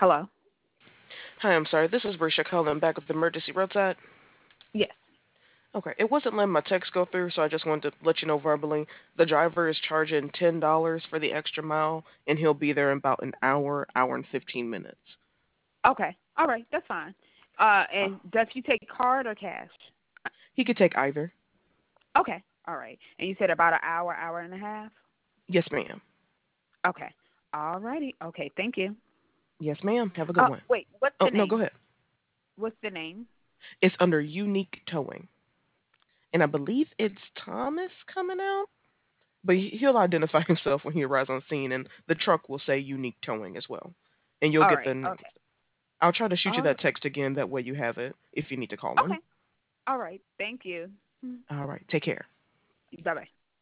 Hello. Hi, I'm sorry. This is Brisha calling back with Emergency Roadside. Yes. Okay, it wasn't letting my text go through, so I just wanted to let you know verbally. The driver is charging $10 for the extra mile, and he'll be there in about an hour, hour and 15 minutes. Okay. All right. That's fine. Uh, And does he take card or cash? he could take either. Okay. All right. And you said about an hour, hour and a half? Yes, ma'am. Okay. All righty. Okay. Thank you. Yes, ma'am. Have a good one. Wait. What's Oh, the no, go name? ahead. What's the name? It's under Unique Towing, and I believe it's Thomas coming out, but he'll identify himself when he arrives on scene, and the truck will say Unique Towing as well. And you'll All get right. the name. Okay. I'll try to shoot you All right. that text again, that way you have it if you need to call him. Okay. All right. Thank you. All right, take care. Bye bye.